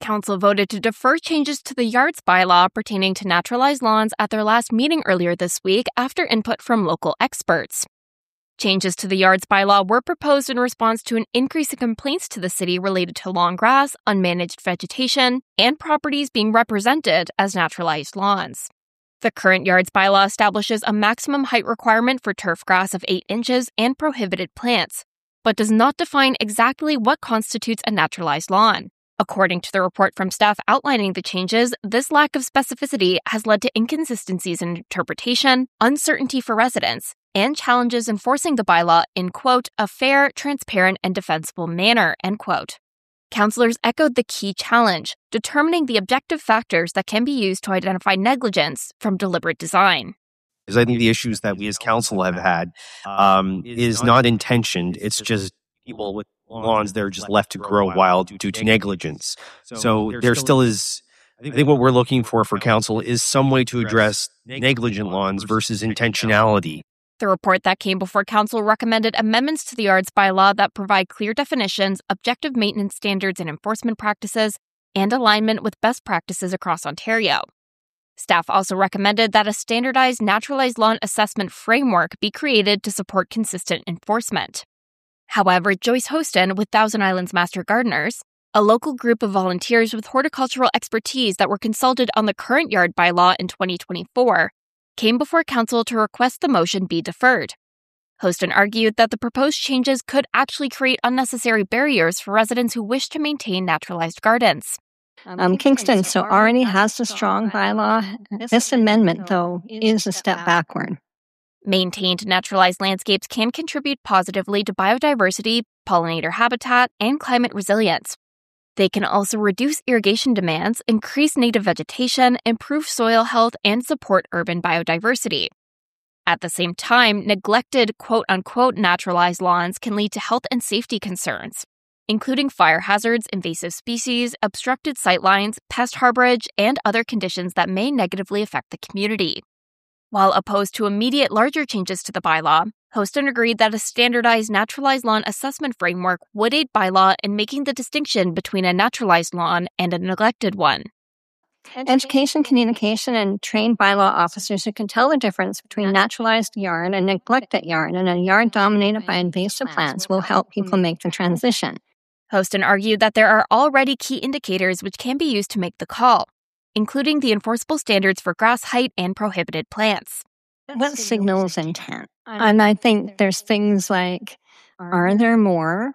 Council voted to defer changes to the yards bylaw pertaining to naturalized lawns at their last meeting earlier this week after input from local experts. Changes to the yards bylaw were proposed in response to an increase in complaints to the city related to long grass, unmanaged vegetation, and properties being represented as naturalized lawns. The current yards bylaw establishes a maximum height requirement for turf grass of 8 inches and prohibited plants, but does not define exactly what constitutes a naturalized lawn. According to the report from staff outlining the changes, this lack of specificity has led to inconsistencies in interpretation, uncertainty for residents, and challenges enforcing the bylaw in, quote, a fair, transparent, and defensible manner, end quote. Councillors echoed the key challenge, determining the objective factors that can be used to identify negligence from deliberate design. Because I think the issues that we as council have had is not intentioned. It's just people with lawns that are just left to grow wild due to negligence. So there still is, I think what we're looking for council is some way to address negligent lawns versus intentionality. The report that came before council recommended amendments to the yards bylaw that provide clear definitions, objective maintenance standards and enforcement practices, and alignment with best practices across Ontario. Staff also recommended that a standardized naturalized lawn assessment framework be created to support consistent enforcement. However, Joyce Hostin with Thousand Islands Master Gardeners, a local group of volunteers with horticultural expertise that were consulted on the current yard bylaw in 2024, came before council to request the motion be deferred. Hostin argued that the proposed changes could actually create unnecessary barriers for residents who wish to maintain naturalized gardens. Kingston already has a strong bylaw. This amendment, though, is a step backward. Maintained naturalized landscapes can contribute positively to biodiversity, pollinator habitat, and climate resilience. They can also reduce irrigation demands, increase native vegetation, improve soil health, and support urban biodiversity. At the same time, neglected quote-unquote naturalized lawns can lead to health and safety concerns, including fire hazards, invasive species, obstructed sightlines, pest harborage, and other conditions that may negatively affect the community. While opposed to immediate larger changes to the bylaw, Hostin agreed that a standardized naturalized lawn assessment framework would aid bylaw in making the distinction between a naturalized lawn and a neglected one. Education, communication, and trained bylaw officers who can tell the difference between naturalized yard and neglected yard and a yard dominated by invasive plants will help people make the transition. Hostin argued that there are already key indicators which can be used to make the call, including the enforceable standards for grass height and prohibited plants. What signals intent? And I think there's things like, are there more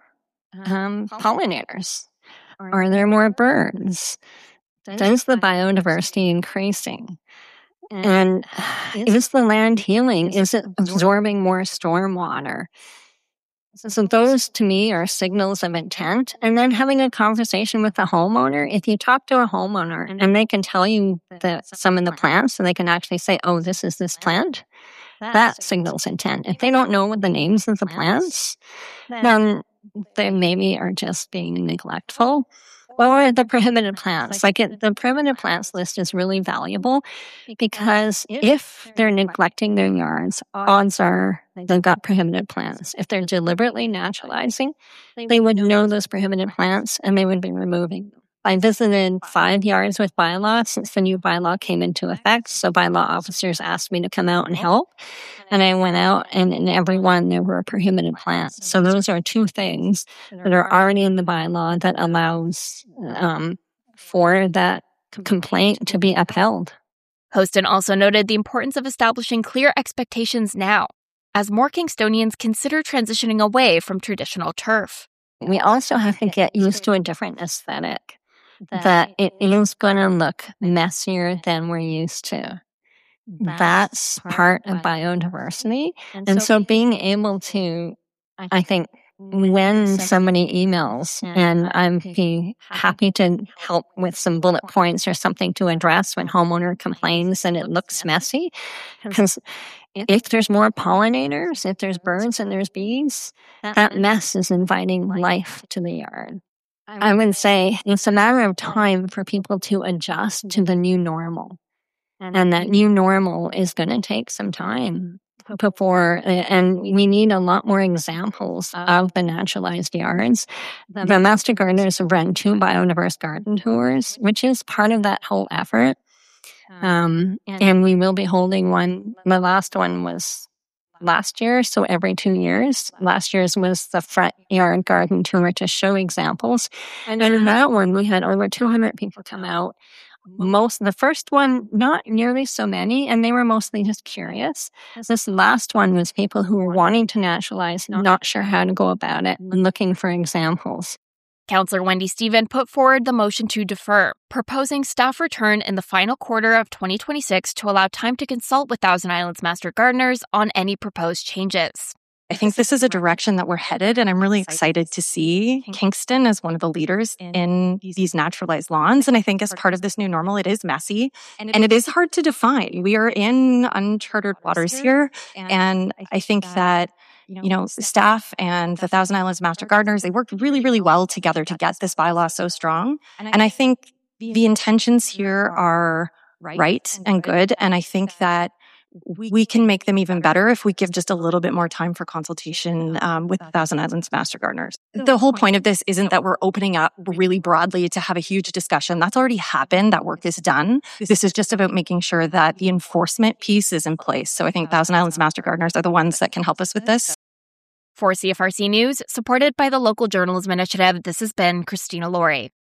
pollinators? Are there more birds? Is the biodiversity increasing? And is the land healing? Is it absorbing more stormwater? So those, to me, are signals of intent. And then having a conversation with the homeowner. If you talk to a homeowner and they can tell you some of the plants, so they can actually say, oh, this is this plant, that signals intent. If they don't know what the names of the plants, then they maybe are just being neglectful. Or the prohibited plants. The prohibited plants list is really valuable because if they're neglecting their yards, odds are they've got prohibited plants. If they're deliberately naturalizing, they would know those prohibited plants and they would be removing them. I visited 5 yards with bylaw since the new bylaw came into effect. So bylaw officers asked me to come out and help. And I went out and in every one there were prohibited plants. So those are 2 things that are already in the bylaw that allows for that complaint to be upheld. Hostin also noted the importance of establishing clear expectations now, as more Kingstonians consider transitioning away from traditional turf. We also have to get used to a different aesthetic. That it is going to look messier than we're used to. That's part of biodiversity. And so being able to, I think, when somebody emails, and I'd be happy to help with some bullet points or something to address when homeowner complains and it looks messy. Because if there's more pollinators, if there's birds and there's bees, that mess is inviting life to the yard. I would say it's a matter of time for people to adjust to the new normal. And that new normal is going to take some time. before, and we need a lot more examples of the naturalized yards. The Master Gardeners have run 2 biodiverse garden tours, which is part of that whole effort. And we will be holding one. The last one was last year, so every 2 years. Last year's was the front yard garden tour to show examples. And in that one, we had over 200 people come out. The first one, not nearly so many, and they were mostly just curious. This last one was people who were wanting to naturalize, not sure how to go about it, and looking for examples. Councillor Wendy Stephen put forward the motion to defer, proposing staff return in the final quarter of 2026 to allow time to consult with Thousand Islands Master Gardeners on any proposed changes. I think this is a direction that we're headed, and I'm really excited to see Kingston as one of the leaders in these naturalized lawns. And I think as part of this new normal, it is messy and it is hard to define. We are in uncharted waters here, and I think that staff and the Thousand Islands Master Gardeners, they worked really, really well together to get this bylaw so strong. And I think the intentions here are right and good, and I think that we can make them even better if we give just a little bit more time for consultation with Thousand Islands Master Gardeners. The whole point of this isn't that we're opening up really broadly to have a huge discussion. That's already happened. That work is done. This is just about making sure that the enforcement piece is in place. So I think Thousand Islands Master Gardeners are the ones that can help us with this. For CFRC News, supported by the Local Journalism Initiative, this has been Christina Laurie.